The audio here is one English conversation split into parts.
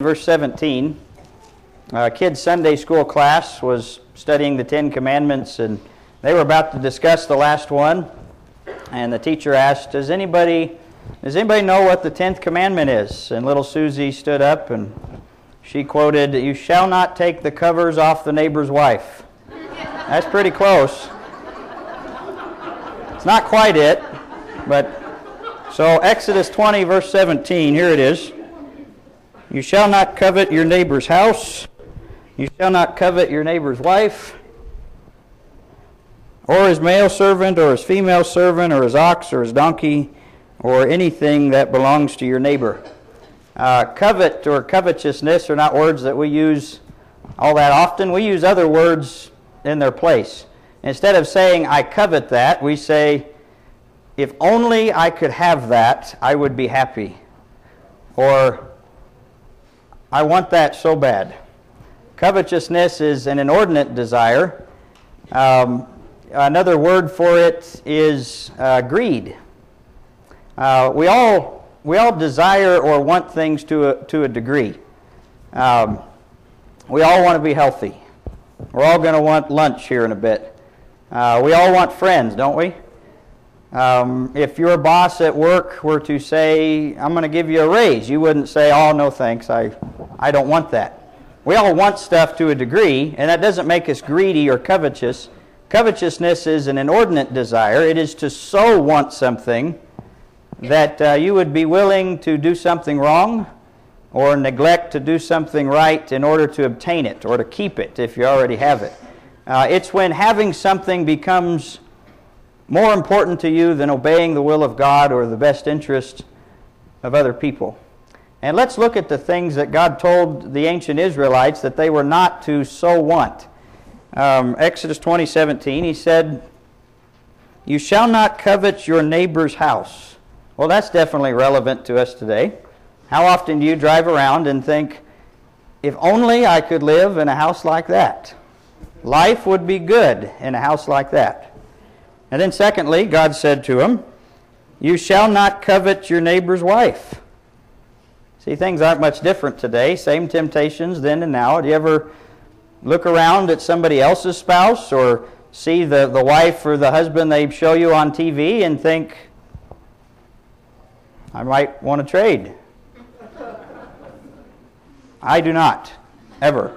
Verse 17, a kid's Sunday school class was studying the Ten Commandments, and they were about to discuss the last one. And the teacher asked, Does anybody know what the 10th commandment is? And little Susie stood up and she quoted, "You shall not take the covers off the neighbor's wife." That's pretty close. It's not quite it, but so Exodus 20, verse 17, here it is. You shall not covet your neighbor's house. You shall not covet your neighbor's wife, or his male servant, or his female servant, or his ox, or his donkey, or anything that belongs to your neighbor. Covet or covetousness are not words that we use all that often. We use other words in their place. Instead of saying, I covet that, we say, if only I could have that, I would be happy. Or, I want that so bad. Covetousness is an inordinate desire. Another word for it is greed. We all desire or want things to a degree. We all want to be healthy. We're all going to want lunch here in a bit. We all want friends, don't we? If your boss at work were to say, I'm going to give you a raise, you wouldn't say, oh, no thanks, I don't want that. We all want stuff to a degree, and that doesn't make us greedy or covetous. Covetousness is an inordinate desire. It is to so want something that you would be willing to do something wrong or neglect to do something right in order to obtain it or to keep it if you already have it. It's when having something becomes more important to you than obeying the will of God or the best interest of other people. And let's look at the things that God told the ancient Israelites that they were not to so want. Exodus 20:17, he said, You shall not covet your neighbor's house. Well, that's definitely relevant to us today. How often do you drive around and think, if only I could live in a house like that? Life would be good in a house like that. And then secondly, God said to him, You shall not covet your neighbor's wife. See, things aren't much different today. Same temptations then and now. Do you ever look around at somebody else's spouse or see the wife or the husband they show you on TV and think, I might want to trade? I do not, ever.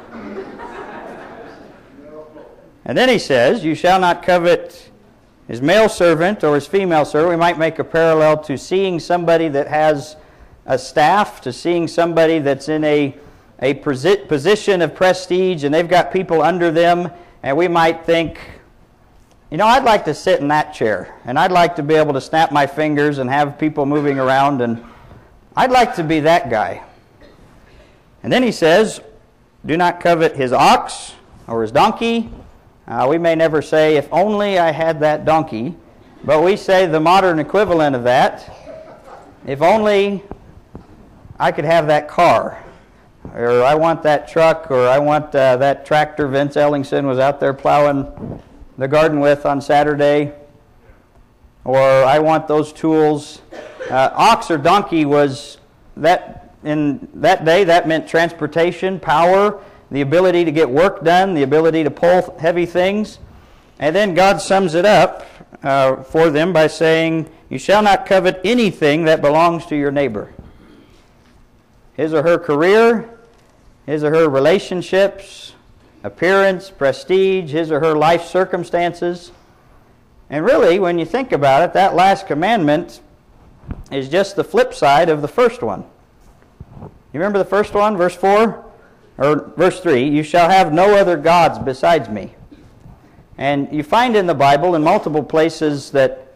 And then he says, You shall not covet his male servant or his female servant. We might make a parallel to seeing somebody that has a staff, to seeing somebody that's in a position of prestige and they've got people under them, and we might think, I'd like to sit in that chair, and I'd like to be able to snap my fingers and have people moving around, and I'd like to be that guy. And then he says, Do not covet his ox or his donkey. We may never say, if only I had that donkey, but we say the modern equivalent of that, if only I could have that car, or I want that truck, or I want that tractor Vince Ellingson was out there plowing the garden with on Saturday, or I want those tools. Ox or donkey was that in that day, that meant transportation, power, the ability to get work done, the ability to pull heavy things. And then God sums it up for them by saying, You shall not covet anything that belongs to your neighbor. His or her career, his or her relationships, appearance, prestige, his or her life circumstances. And really, when you think about it, that last commandment is just the flip side of the first one. You remember the first one, verse 4? Or verse 3, You shall have no other gods besides me. And you find in the Bible in multiple places that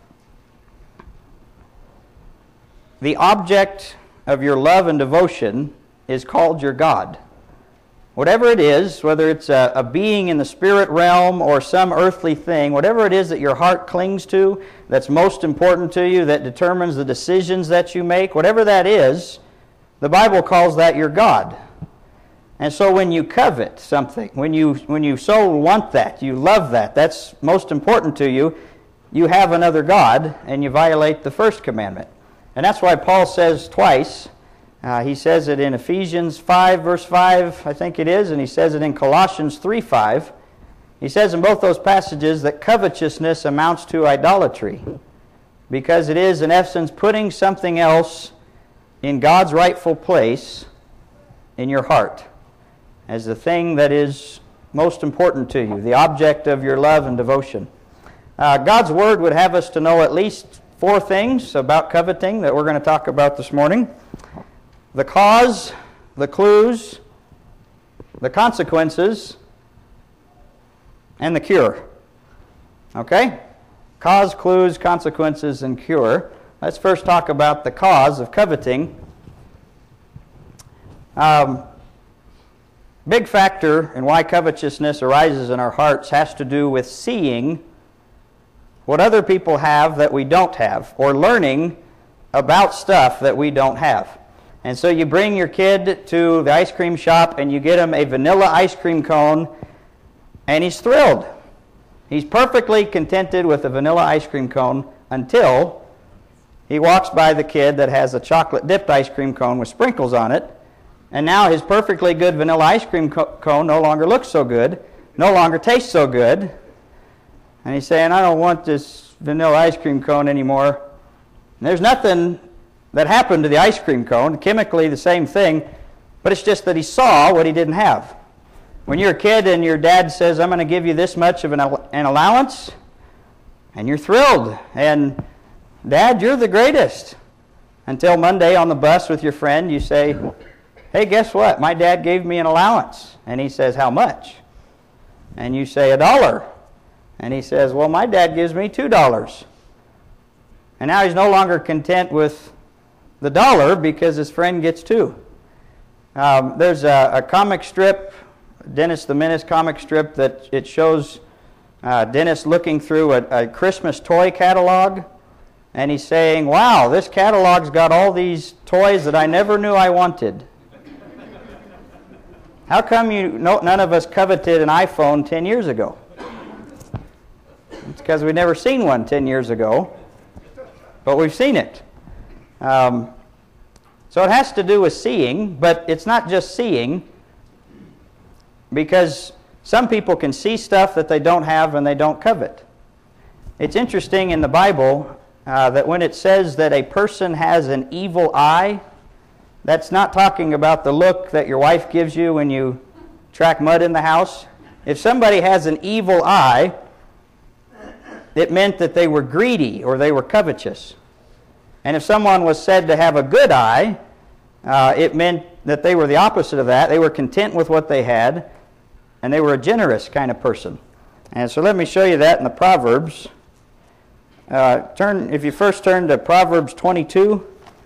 the object of your love and devotion is called your God. Whatever it is, whether it's a being in the spirit realm or some earthly thing, whatever it is that your heart clings to, that's most important to you, that determines the decisions that you make, whatever that is, the Bible calls that your God. And so when you covet something, when you so want that, you love that, that's most important to you, you have another God and you violate the first commandment. And that's why Paul says twice, He says it in Ephesians 5, verse 5, I think it is, and he says it in Colossians 3:5. He says in both those passages that covetousness amounts to idolatry, because it is, in essence, putting something else in God's rightful place in your heart as the thing that is most important to you, the object of your love and devotion. God's Word would have us to know at least 4 things about coveting that we're going to talk about this morning: the cause, the clues, the consequences, and the cure. Okay? Cause, clues, consequences, and cure. Let's first talk about the cause of coveting. Big factor in why covetousness arises in our hearts has to do with seeing what other people have that we don't have, or learning about stuff that we don't have. And so you bring your kid to the ice cream shop and you get him a vanilla ice cream cone, and he's thrilled. He's perfectly contented with a vanilla ice cream cone until he walks by the kid that has a chocolate dipped ice cream cone with sprinkles on it, and now his perfectly good vanilla ice cream cone no longer looks so good, no longer tastes so good, and he's saying, "I don't want this vanilla ice cream cone anymore." And there's nothing that happened to the ice cream cone, chemically the same thing, but it's just that he saw what he didn't have. When you're a kid and your dad says, "I'm going to give you this much of an allowance," and you're thrilled, and "Dad, you're the greatest," until Monday on the bus with your friend you say, "Hey, guess what? My dad gave me an allowance." And he says, "How much?" And you say, $1. And he says, "Well, my dad gives me $2. And now he's no longer content with the $1 because his friend gets 2. There's a comic strip, Dennis the Menace comic strip, that it shows Dennis looking through a Christmas toy catalog, and he's saying, "Wow, this catalog's got all these toys that I never knew I wanted. How come none of us coveted an iPhone 10 years ago?" It's because we'd never seen one 10 years ago, but we've seen it. So it has to do with seeing, but it's not just seeing, because some people can see stuff that they don't have and they don't covet. It's interesting in the Bible that when it says that a person has an evil eye, that's not talking about the look that your wife gives you when you track mud in the house. If somebody has an evil eye, it meant that they were greedy or they were covetous. And if someone was said to have a good eye, it meant that they were the opposite of that. They were content with what they had, and they were a generous kind of person. And so let me show you that in the Proverbs. If you first turn to Proverbs 22.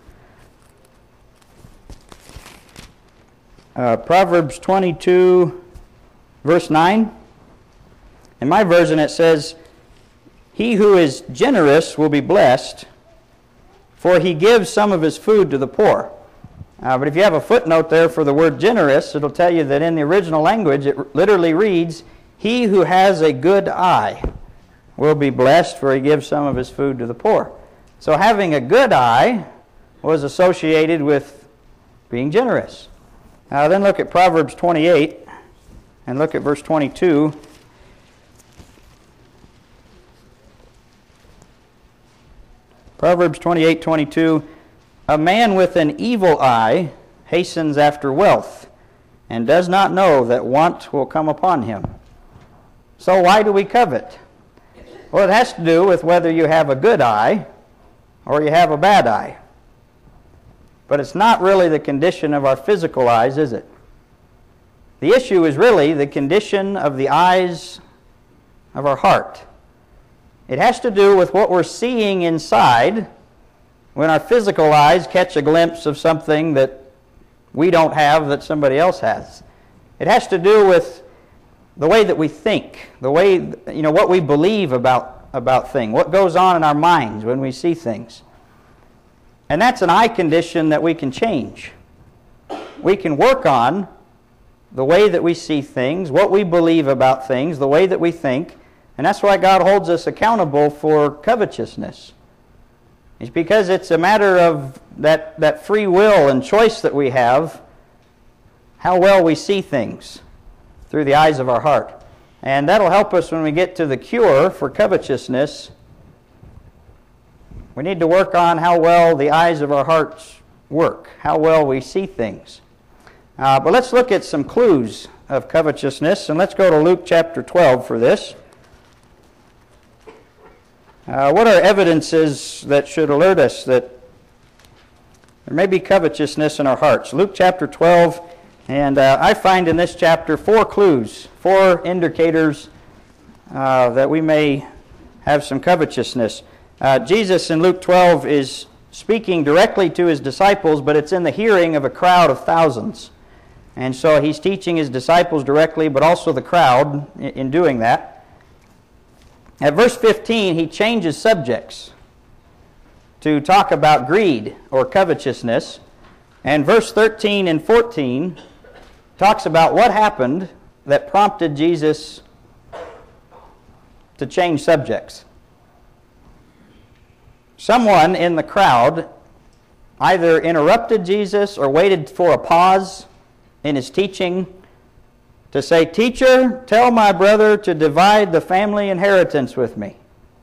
Proverbs 22, verse 9. In my version it says, "He who is generous will be blessed, for he gives some of his food to the poor." But if you have a footnote there for the word generous, it'll tell you that in the original language it literally reads, "He who has a good eye will be blessed, for he gives some of his food to the poor." So having a good eye was associated with being generous. Then look at Proverbs 28 and look at verse 22. Proverbs 28:22, "A man with an evil eye hastens after wealth, and does not know that want will come upon him." So why do we covet? Well, it has to do with whether you have a good eye or you have a bad eye. But it's not really the condition of our physical eyes, is it? The issue is really the condition of the eyes of our heart. It has to do with what we're seeing inside when our physical eyes catch a glimpse of something that we don't have that somebody else has. It has to do with the way that we think, the way, what we believe about things, what goes on in our minds when we see things. And that's an eye condition that we can change. We can work on the way that we see things, what we believe about things, the way that we think, and that's why God holds us accountable for covetousness. It's because it's a matter of that free will and choice that we have, how well we see things through the eyes of our heart. And that'll help us when we get to the cure for covetousness. We need to work on how well the eyes of our hearts work, how well we see things. But let's look at some clues of covetousness, and let's go to Luke chapter 12 for this. What are evidences that should alert us that there may be covetousness in our hearts? Luke chapter 12, and I find in this chapter 4 clues, 4 indicators that we may have some covetousness. Jesus in Luke 12 is speaking directly to his disciples, but it's in the hearing of a crowd of thousands. And so he's teaching his disciples directly, but also the crowd in doing that. At verse 15, he changes subjects to talk about greed or covetousness. And verse 13 and 14 talks about what happened that prompted Jesus to change subjects. Someone in the crowd either interrupted Jesus or waited for a pause in his teaching to say, "Teacher, tell my brother to divide the family inheritance with me."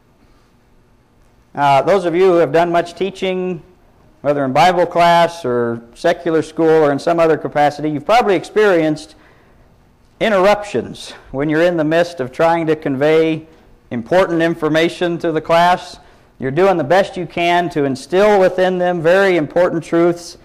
Those of you who have done much teaching, whether in Bible class or secular school or in some other capacity, you've probably experienced interruptions when you're in the midst of trying to convey important information to the class. You're doing the best you can to instill within them very important truths.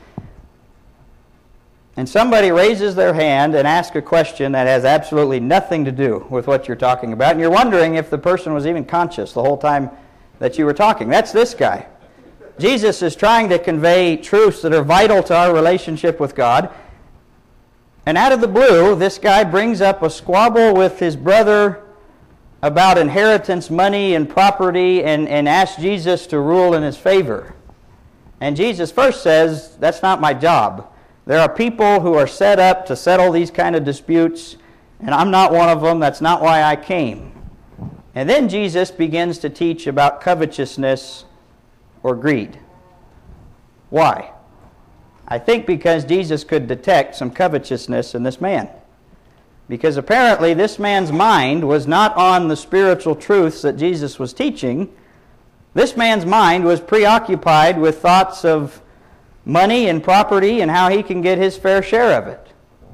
And somebody raises their hand and asks a question that has absolutely nothing to do with what you're talking about. And you're wondering if the person was even conscious the whole time that you were talking. That's this guy. Jesus is trying to convey truths that are vital to our relationship with God. And out of the blue, this guy brings up a squabble with his brother about inheritance, money, and property, and asks Jesus to rule in his favor. And Jesus first says, "That's not my job. There are people who are set up to settle these kind of disputes, and I'm not one of them. That's not why I came." And then Jesus begins to teach about covetousness or greed. Why? I think because Jesus could detect some covetousness in this man. Because apparently this man's mind was not on the spiritual truths that Jesus was teaching. This man's mind was preoccupied with thoughts of money and property and how he can get his fair share of it.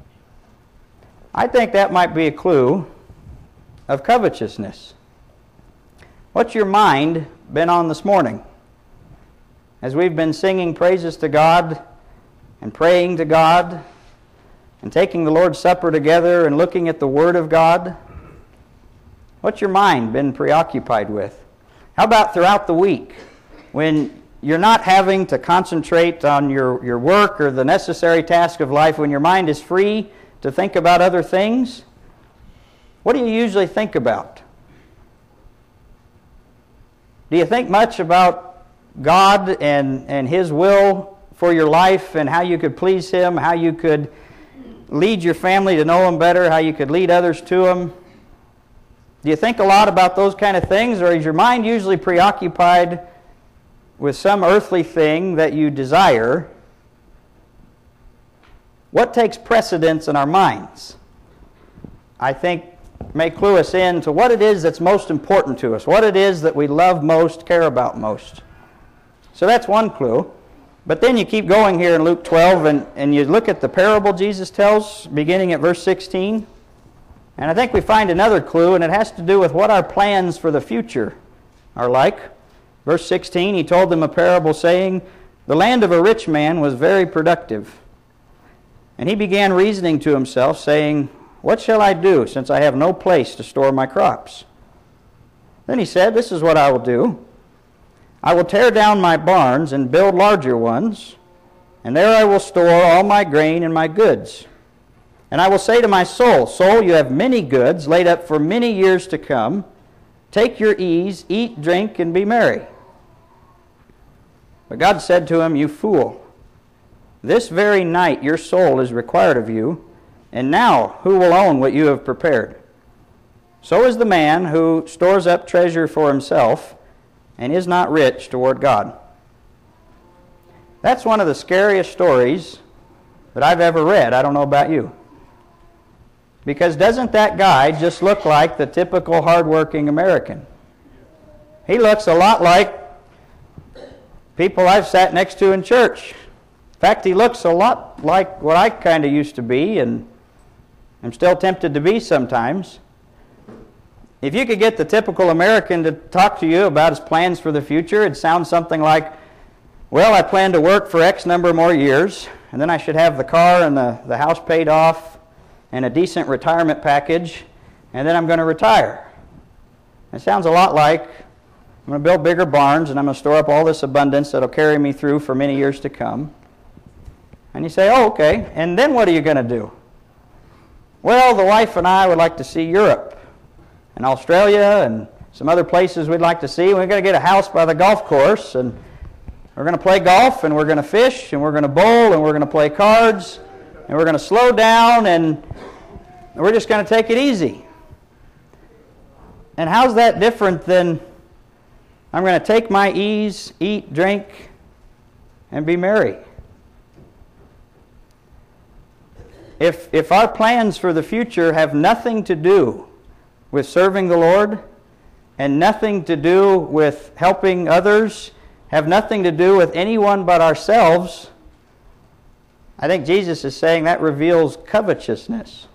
I think that might be a clue of covetousness. What's your mind been on this morning? As we've been singing praises to God and praying to God and taking the Lord's Supper together and looking at the Word of God, what's your mind been preoccupied with? How about throughout the week when you're not having to concentrate on your work or the necessary task of life, when your mind is free to think about other things? What do you usually think about? Do you think much about God and His will for your life and how you could please Him, how you could lead your family to know Him better, how you could lead others to Him? Do you think a lot about those kind of things, or is your mind usually preoccupied with some earthly thing that you desire? What takes precedence in our minds, I think, may clue us in to what it is that's most important to us, what it is that we love most, care about most. So that's one clue. But then you keep going here in Luke 12, and you look at the parable Jesus tells, beginning at verse 16. And I think we find another clue, and it has to do with what our plans for the future are like. Verse 16, he told them a parable saying, "The land of a rich man was very productive. And he began reasoning to himself, saying, 'What shall I do, since I have no place to store my crops?' Then he said, 'This is what I will do. I will tear down my barns and build larger ones, and there I will store all my grain and my goods. And I will say to my soul, Soul, you have many goods laid up for many years to come. Take your ease, eat, drink, and be merry.' But God said to him, 'You fool, this very night your soul is required of you, and now who will own what you have prepared? So is the man who stores up treasure for himself and is not rich toward God.'" That's one of the scariest stories that I've ever read. I don't know about you. Because doesn't that guy just look like the typical hardworking American? He looks a lot like people I've sat next to in church. In fact, he looks a lot like what I kind of used to be, and I'm still tempted to be sometimes. If you could get the typical American to talk to you about his plans for the future, it sounds something like, well, I plan to work for X number more years, and then I should have the car and the house paid off and a decent retirement package, and then I'm going to retire. It sounds a lot like I'm going to build bigger barns and I'm going to store up all this abundance that will carry me through for many years to come. And you say, oh, okay, and then what are you going to do? Well, the wife and I would like to see Europe and Australia and some other places we'd like to see. We're going to get a house by the golf course, and we're going to play golf, and we're going to fish, and we're going to bowl, and we're going to play cards, and we're going to slow down, and we're just going to take it easy. And how's that different than I'm going to take my ease, eat, drink, and be merry? If our plans for the future have nothing to do with serving the Lord and nothing to do with helping others, have nothing to do with anyone but ourselves, I think Jesus is saying that reveals covetousness.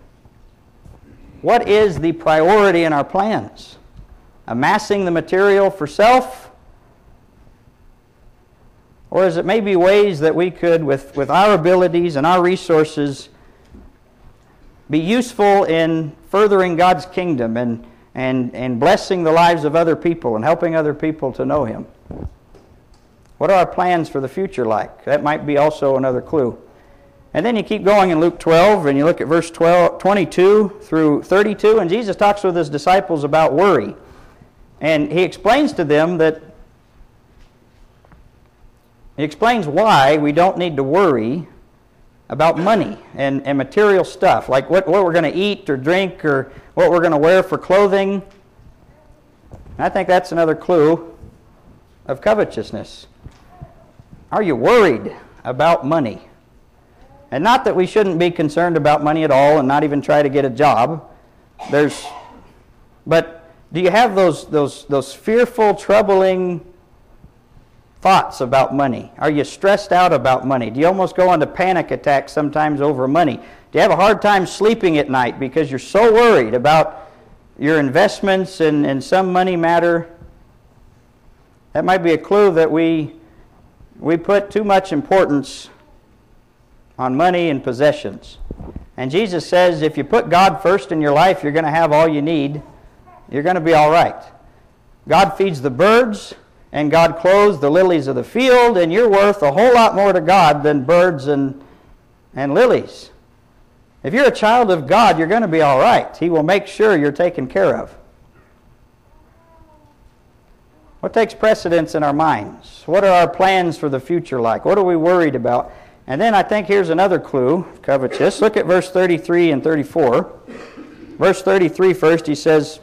What is the priority in our plans? Amassing the material for self? Or is it maybe ways that we could, with our abilities and our resources, be useful in furthering God's kingdom and blessing the lives of other people and helping other people to know Him? What are our plans for the future like? That might be also another clue. And then you keep going in Luke 12, and you look at verse 22 through 32, and Jesus talks with His disciples about worry. And He explains to them that He explains why we don't need to worry about money and material stuff, like what we're going to eat or drink or what we're going to wear for clothing. And I think that's another clue of covetousness. Are you worried about money? And not that we shouldn't be concerned about money at all and not even try to get a job. But do you have those fearful, troubling thoughts about money? Are you stressed out about money? Do you almost go into panic attacks sometimes over money? Do you have a hard time sleeping at night because you're so worried about your investments and some money matter? That might be a clue that we put too much importance on money and possessions. And Jesus says if you put God first in your life, you're going to have all you need. You're going to be all right. God feeds the birds, and God clothes the lilies of the field, and you're worth a whole lot more to God than birds and lilies. If you're a child of God, you're going to be all right. He will make sure you're taken care of. What takes precedence in our minds? What are our plans for the future like? What are we worried about? And then I think here's another clue, covetous. Look at verse 33 and 34. Verse 33 first, he says,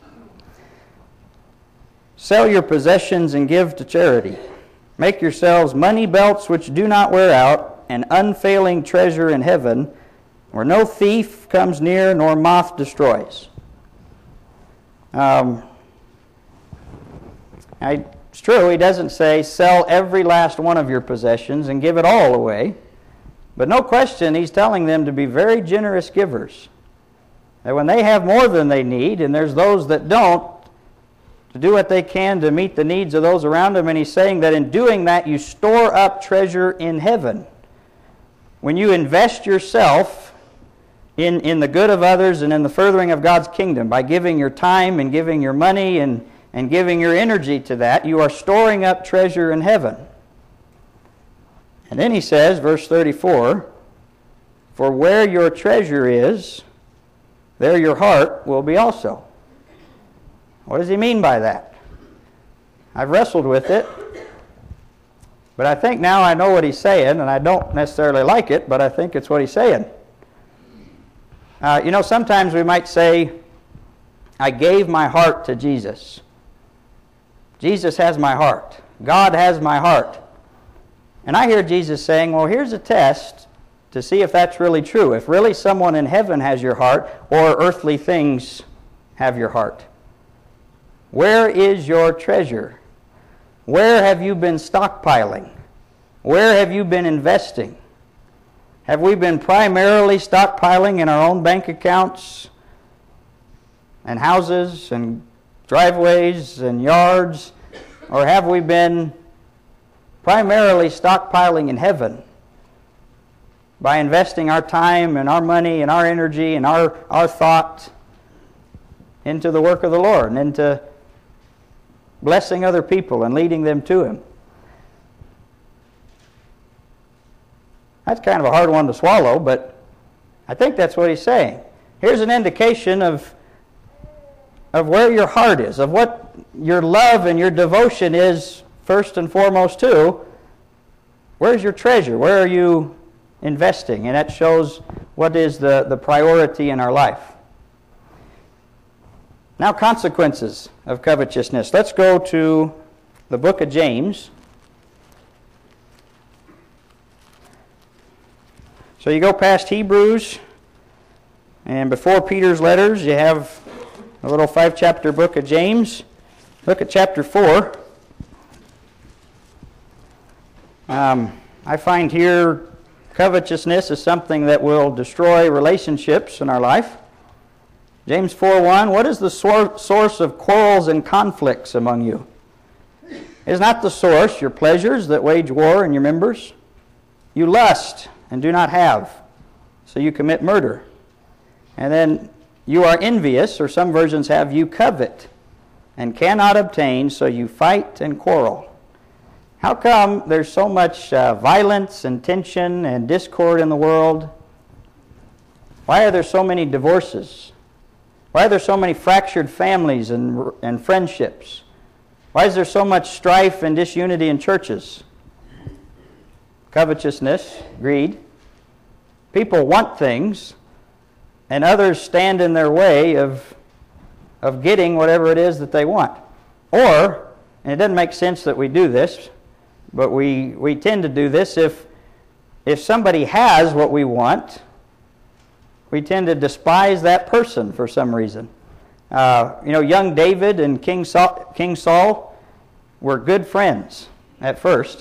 "Sell your possessions and give to charity. Make yourselves money belts which do not wear out, an unfailing treasure in heaven, where no thief comes near nor moth destroys." It's true, he doesn't say sell every last one of your possessions and give it all away. But no question, he's telling them to be very generous givers. That when they have more than they need, and there's those that don't, to do what they can to meet the needs of those around them. And he's saying that in doing that, you store up treasure in heaven. When you invest yourself in the good of others and in the furthering of God's kingdom, by giving your time and giving your money and giving your energy to that, you are storing up treasure in heaven. And then he says, verse 34, "For where your treasure is, there your heart will be also." What does he mean by that? I've wrestled with it, but I think now I know what he's saying, and I don't necessarily like it, but I think it's what he's saying. Sometimes we might say, I gave my heart to Jesus. Jesus has my heart. God has my heart. And I hear Jesus saying, well, here's a test to see if that's really true, if really someone in heaven has your heart or earthly things have your heart. Where is your treasure? Where have you been stockpiling? Where have you been investing? Have we been primarily stockpiling in our own bank accounts and houses and driveways and yards? Or have we been primarily stockpiling in heaven by investing our time and our money and our energy and our thought into the work of the Lord and into blessing other people and leading them to Him? That's kind of a hard one to swallow, but I think that's what he's saying. Here's an indication of where your heart is, of what your love and your devotion is first and foremost to. Where's your treasure? Where are you investing? And that shows what is the priority in our life. Now, consequences of covetousness. Let's go to the book of James. So you go past Hebrews, and before Peter's letters, you have a little 5-chapter book of James. Look at chapter 4. I find here covetousness is something that will destroy relationships in our life. James 4:1, what is the source of quarrels and conflicts among you? Is not the source your pleasures that wage war in your members? You lust and do not have, so you commit murder. And then you are envious, or some versions have you covet, and cannot obtain, so you fight and quarrel. How come there's so much violence and tension and discord in the world? Why are there so many divorces? Why are there so many fractured families and friendships? Why is there so much strife and disunity in churches? Covetousness, greed. People want things, and others stand in their way of getting whatever it is that they want. Or, and it doesn't make sense that we do this, but we tend to do this, if somebody has what we want, we tend to despise that person for some reason. Young David and King Saul were good friends at first.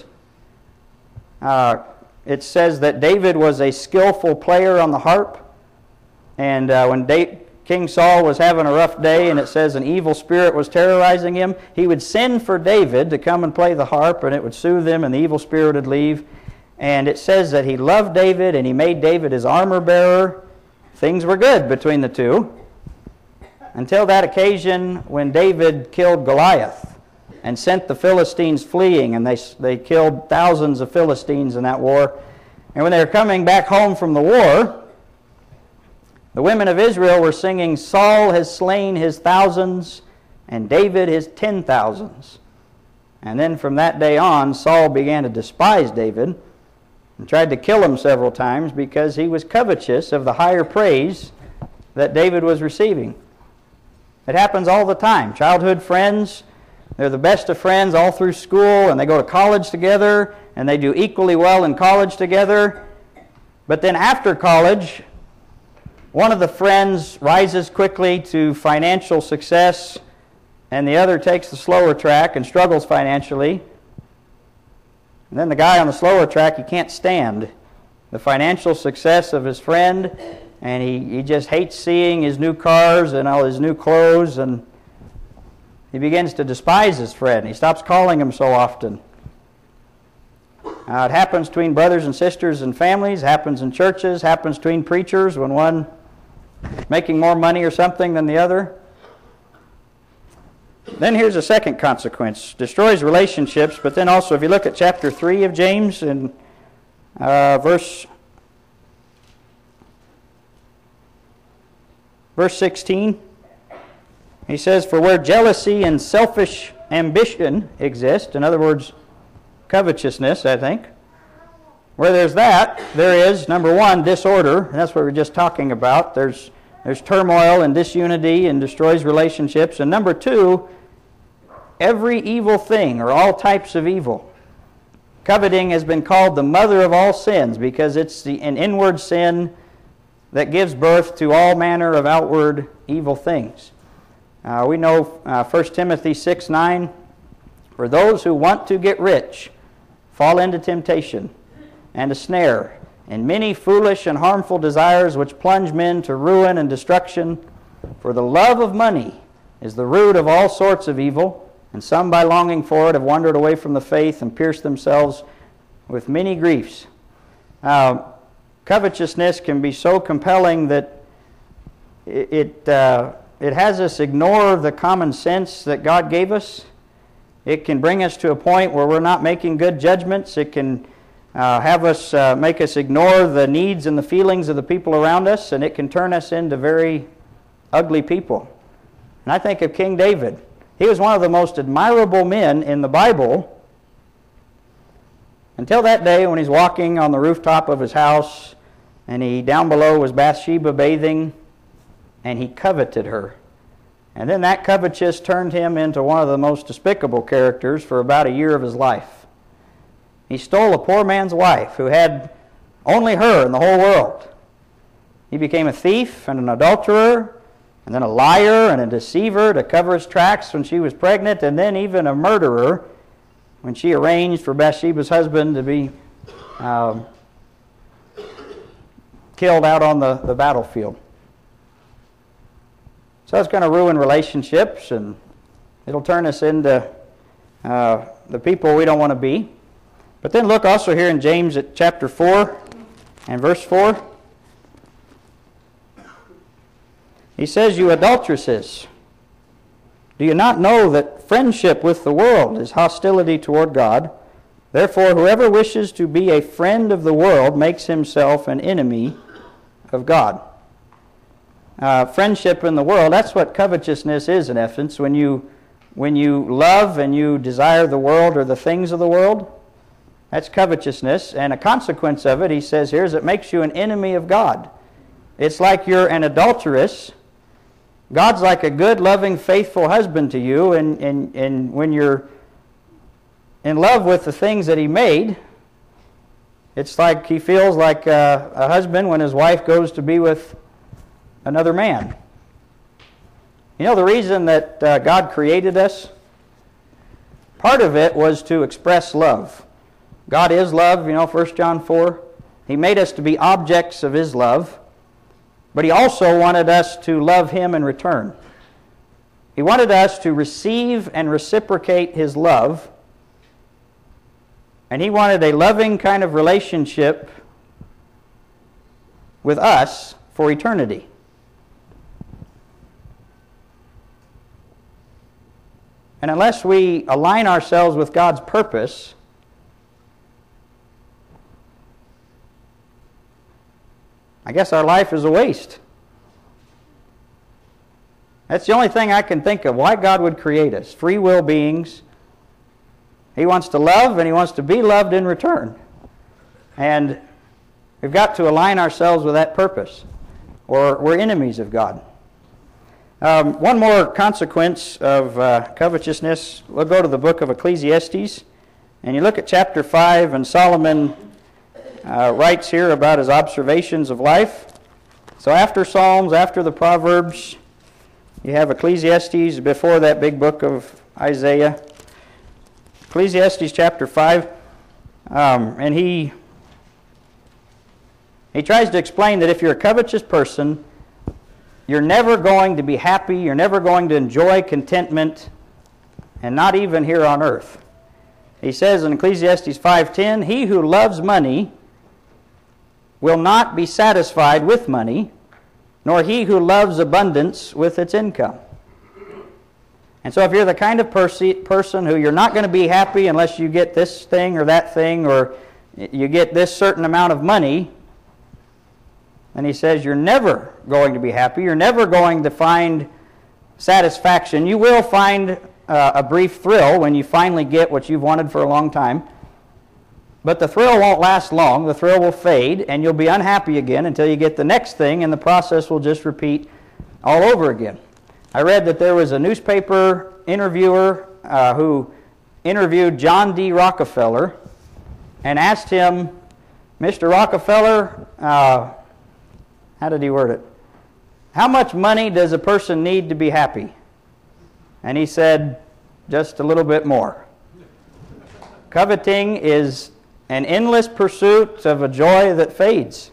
It says that David was a skillful player on the harp, and when King Saul was having a rough day, and it says an evil spirit was terrorizing him, he would send for David to come and play the harp, and it would soothe him, and the evil spirit would leave. And it says that he loved David, and he made David his armor bearer. Things were good between the two, until that occasion when David killed Goliath and sent the Philistines fleeing, and they killed thousands of Philistines in that war. And when they were coming back home from the war, the women of Israel were singing, Saul has slain his thousands, and David his 10,000s. And then from that day on, Saul began to despise David and tried to kill him several times because he was covetous of the higher praise that David was receiving. It happens all the time. Childhood friends, they're the best of friends all through school, and they go to college together, and they do equally well in college together. But then after college, one of the friends rises quickly to financial success, and the other takes the slower track and struggles financially. And then the guy on the slower track, he can't stand the financial success of his friend, and he just hates seeing his new cars and all his new clothes, and he begins to despise his friend. He stops calling him so often. It happens between brothers and sisters and families, happens in churches, happens between preachers when one is making more money or something than the other. Then here's a second consequence. Destroys relationships, but then also if you look at chapter 3 of James and verse 16, he says, for where jealousy and selfish ambition exist, in other words, covetousness, I think, where there's that, there is, number one, disorder, and that's what we were just talking about. There's turmoil and disunity and destroys relationships. And number two, every evil thing, or all types of evil. Coveting has been called the mother of all sins because it's an inward sin that gives birth to all manner of outward evil things. We know 1 Timothy 6:9, for those who want to get rich fall into temptation and a snare, and many foolish and harmful desires which plunge men to ruin and destruction. For the love of money is the root of all sorts of evil, and some by longing for it have wandered away from the faith and pierced themselves with many griefs. Covetousness can be so compelling that it has us ignore the common sense that God gave us. It can bring us to a point where we're not making good judgments. It can have us make us ignore the needs and the feelings of the people around us, and it can turn us into very ugly people. And I think of King David. He was one of the most admirable men in the Bible until that day when he's walking on the rooftop of his house, and down below was Bathsheba bathing, and he coveted her. And then that covetousness turned him into one of the most despicable characters for about a year of his life. He stole a poor man's wife who had only her in the whole world. He became a thief and an adulterer, and then a liar and a deceiver to cover his tracks when she was pregnant, and then even a murderer when she arranged for Bathsheba's husband to be killed out on the battlefield. So it's going to ruin relationships, and it'll turn us into the people we don't want to be. But then look also here in James at chapter 4 and verse 4. He says, you adulteresses, do you not know that friendship with the world is hostility toward God? Therefore, whoever wishes to be a friend of the world makes himself an enemy of God. Friendship in the world, that's what covetousness is in essence. When you love and you desire the world or the things of the world, that's covetousness. And a consequence of it, he says here, is it makes you an enemy of God. It's like you're an adulteress. God's like a good, loving, faithful husband to you, and when you're in love with the things that he made, it's like he feels like a husband when his wife goes to be with another man. You know the reason that God created us? Part of it was to express love. God is love, 1 John 4. He made us to be objects of his love. But he also wanted us to love him in return. He wanted us to receive and reciprocate his love. And he wanted a loving kind of relationship with us for eternity. And unless we align ourselves with God's purpose, I guess our life is a waste. That's the only thing I can think of why God would create us. Free will beings. He wants to love and he wants to be loved in return. And we've got to align ourselves with that purpose, or we're enemies of God. One more consequence of covetousness. We'll go to the book of Ecclesiastes, and you look at chapter 5, and Solomon writes here about his observations of life. So after Psalms, after the Proverbs, you have Ecclesiastes before that big book of Isaiah. Ecclesiastes chapter 5, and he tries to explain that if you're a covetous person, you're never going to be happy, you're never going to enjoy contentment, and not even here on earth. He says in Ecclesiastes 5:10, he who loves money will not be satisfied with money, nor he who loves abundance with its income. And so if you're the kind of person who you're not going to be happy unless you get this thing or that thing, or you get this certain amount of money, and he says you're never going to be happy, you're never going to find satisfaction. You will find a brief thrill when you finally get what you've wanted for a long time. But the thrill won't last long. The thrill will fade, and you'll be unhappy again until you get the next thing, and the process will just repeat all over again. I read that there was a newspaper interviewer who interviewed John D. Rockefeller, and asked him, Mr. Rockefeller, how did he word it? How much money does a person need to be happy? And he said, just a little bit more. Coveting is an endless pursuit of a joy that fades.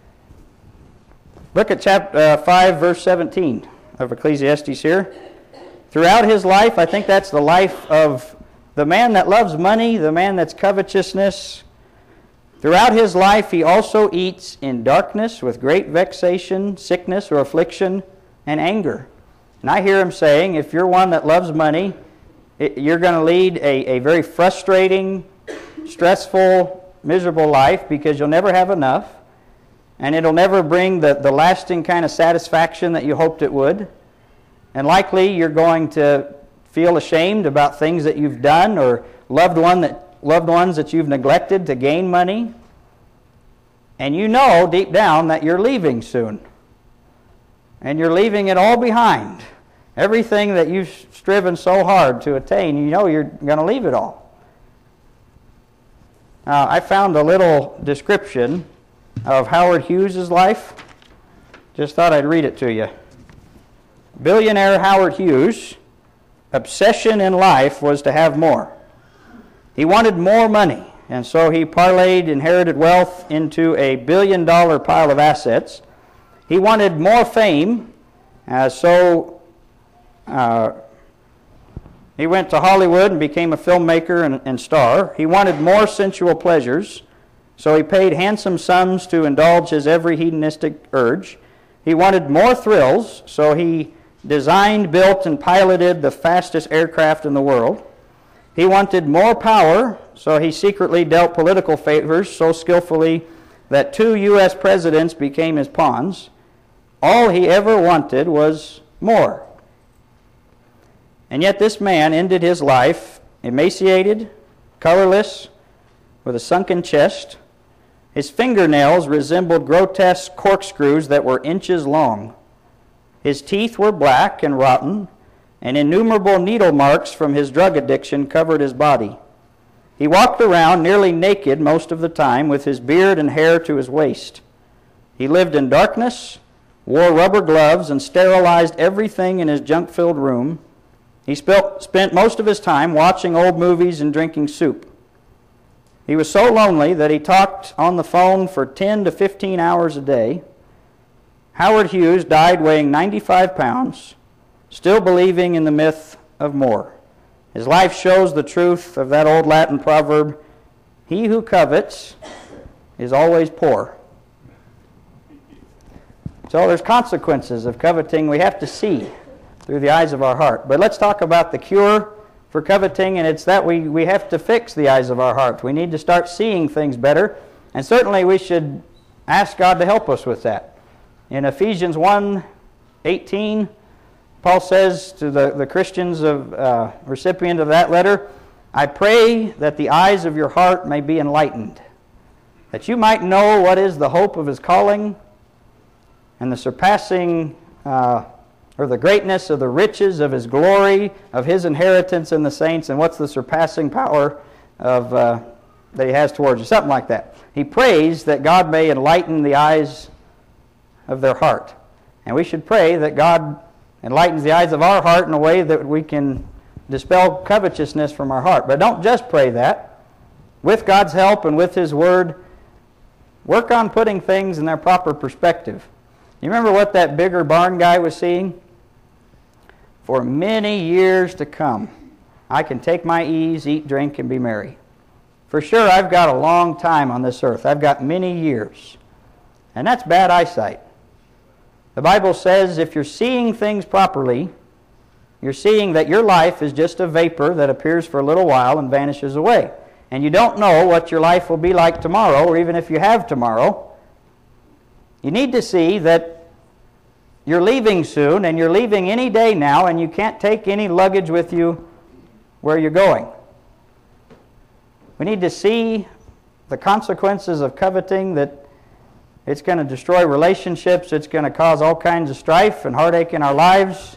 Look at chapter 5, verse 17 of Ecclesiastes here. Throughout his life, I think that's the life of the man that loves money, the man that's covetousness. Throughout his life, he also eats in darkness with great vexation, sickness or affliction, and anger. And I hear him saying, if you're one that loves money, you're going to lead a very frustrating, stressful, miserable life because you'll never have enough, and it'll never bring the lasting kind of satisfaction that you hoped it would. And likely you're going to feel ashamed about things that you've done or loved ones that you've neglected to gain money. And you know deep down that you're leaving soon. And you're leaving it all behind. Everything that you've striven so hard to attain, you know you're going to leave it all. I found a little description of Howard Hughes' life. Just thought I'd read it to you. Billionaire Howard Hughes' obsession in life was to have more. He wanted more money, and so he parlayed inherited wealth into a billion-dollar pile of assets. He wanted more fame, so he went to Hollywood and became a filmmaker and star. He wanted more sensual pleasures, so he paid handsome sums to indulge his every hedonistic urge. He wanted more thrills, so he designed, built, and piloted the fastest aircraft in the world. He wanted more power, so he secretly dealt political favors so skillfully that 2 U.S. presidents became his pawns. All he ever wanted was more. And yet this man ended his life emaciated, colorless, with a sunken chest. His fingernails resembled grotesque corkscrews that were inches long. His teeth were black and rotten, and innumerable needle marks from his drug addiction covered his body. He walked around nearly naked most of the time, with his beard and hair to his waist. He lived in darkness, wore rubber gloves, and sterilized everything in his junk-filled room. He spent most of his time watching old movies and drinking soup. He was so lonely that he talked on the phone for 10 to 15 hours a day. Howard Hughes died weighing 95 pounds, still believing in the myth of more. His life shows the truth of that old Latin proverb, he who covets is always poor. So there's consequences of coveting we have to see through the eyes of our heart. But let's talk about the cure for coveting, and it's that we have to fix the eyes of our heart. We need to start seeing things better, and certainly we should ask God to help us with that. In Ephesians 1:18, Paul says to the Christians, recipient of that letter, I pray that the eyes of your heart may be enlightened, that you might know what is the hope of his calling and the surpassing or the greatness of the riches of his glory, of his inheritance in the saints, and what's the surpassing power of that he has towards you, something like that. He prays that God may enlighten the eyes of their heart. And we should pray that God enlightens the eyes of our heart in a way that we can dispel covetousness from our heart. But don't just pray that. With God's help and with his word, work on putting things in their proper perspective. You remember what that bigger barn guy was seeing? For many years to come, I can take my ease, eat, drink, and be merry. For sure, I've got a long time on this earth. I've got many years. And that's bad eyesight. The Bible says if you're seeing things properly, you're seeing that your life is just a vapor that appears for a little while and vanishes away. And you don't know what your life will be like tomorrow, or even if you have tomorrow. You need to see that you're leaving soon, and you're leaving any day now, and you can't take any luggage with you where you're going. We need to see the consequences of coveting, that it's going to destroy relationships. It's going to cause all kinds of strife and heartache in our lives.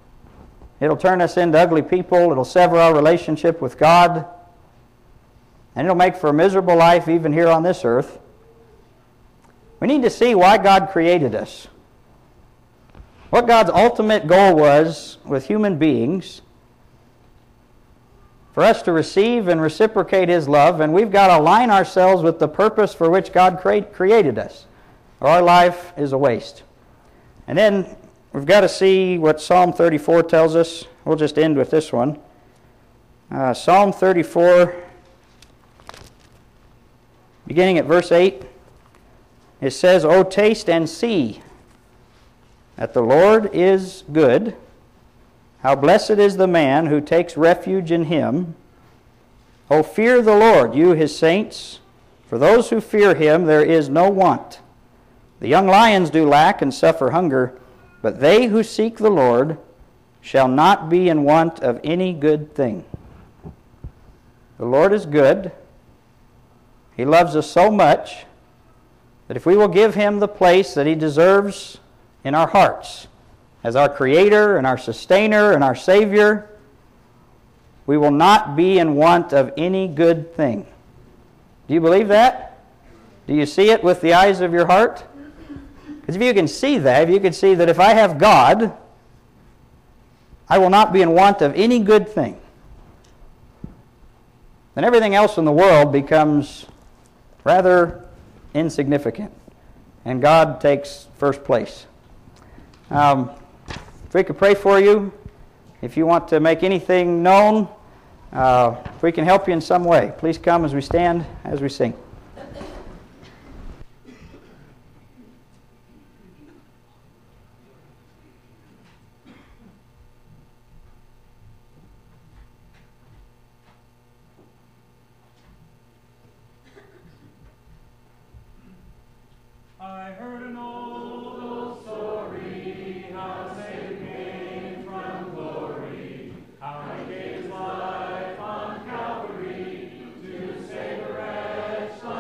It'll turn us into ugly people. It'll sever our relationship with God. and it'll make for a miserable life even here on this earth. We need to see why God created us. What God's ultimate goal was with human beings, for us to receive and reciprocate His love, and we've got to align ourselves with the purpose for which God created us, or our life is a waste. And then we've got to see what Psalm 34 tells us. We'll just end with this one. Psalm 34, beginning at verse 8, it says, "O taste and see that the Lord is good. How blessed is the man who takes refuge in Him. O fear the Lord, you His saints. For those who fear Him there is no want. The young lions do lack and suffer hunger, but they who seek the Lord shall not be in want of any good thing." The Lord is good. He loves us so much that if we will give Him the place that He deserves in our hearts, as our Creator and our Sustainer and our Savior, we will not be in want of any good thing. Do you believe that? Do you see it with the eyes of your heart? Because if you can see that, if you can see that if I have God, I will not be in want of any good thing, then everything else in the world becomes rather insignificant, and God takes first place. If we could pray for you, if you want to make anything known, if we can help you in some way, please come as we stand, as we sing. I heard an old story, how Savior came from glory, how He gave His life on Calvary to save a wretch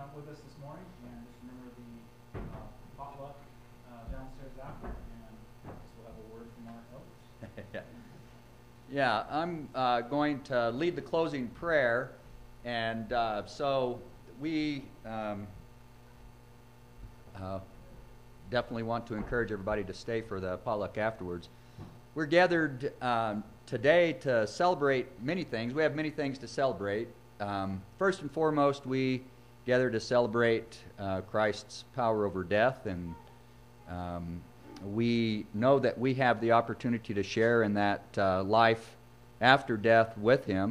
with us this morning. And just remember the potluck downstairs after, and we'll have a word from our elders. Yeah, I'm going to lead the closing prayer, and so we definitely want to encourage everybody to stay for the potluck afterwards. We're gathered today to celebrate many things. We have many things to celebrate. First and foremost, we gather to celebrate Christ's power over death, and we know that we have the opportunity to share in that life after death with Him.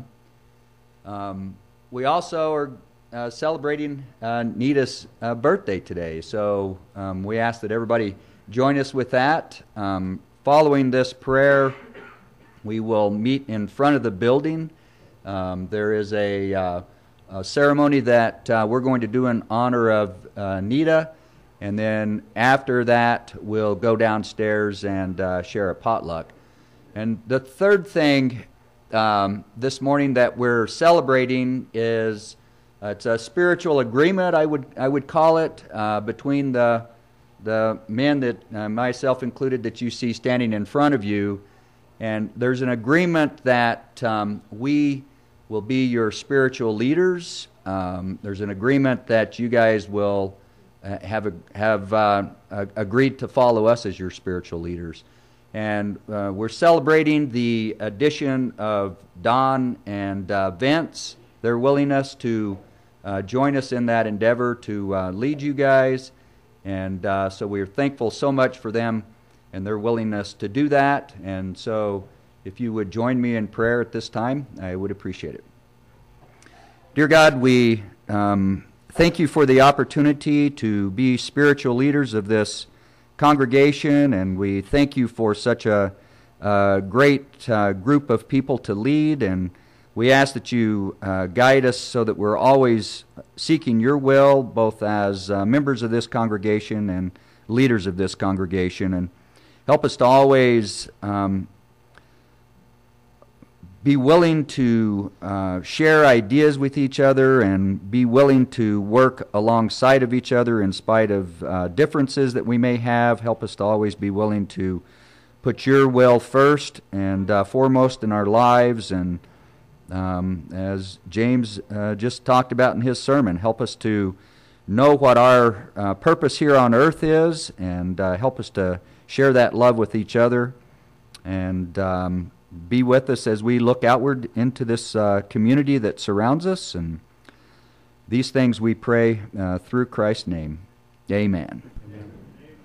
We also are celebrating Nita's birthday today, so we ask that everybody join us with that. Following this prayer, we will meet in front of the building. There is a ceremony that we're going to do in honor of Nita, and then after that, we'll go downstairs and share a potluck. And the third thing this morning that we're celebrating is it's a spiritual agreement, I would call it, between the men that myself included that you see standing in front of you. And there's an agreement that we will be your spiritual leaders. There's an agreement that you guys will have agreed to follow us as your spiritual leaders. And we're celebrating the addition of Don and Vince, their willingness to join us in that endeavor to lead you guys. And so we're thankful so much for them and their willingness to do that. And so if you would join me in prayer at this time, I would appreciate it. Dear God, we thank you for the opportunity to be spiritual leaders of this congregation, and we thank you for such a great group of people to lead, and we ask that you guide us so that we're always seeking your will, both as members of this congregation and leaders of this congregation, and help us to always be willing to share ideas with each other and be willing to work alongside of each other in spite of differences that we may have. Help us to always be willing to put your will first and foremost in our lives. And as James just talked about in his sermon, help us to know what our purpose here on earth is, and help us to share that love with each other, and be with us as we look outward into this community that surrounds us. And these things we pray through Christ's name. Amen.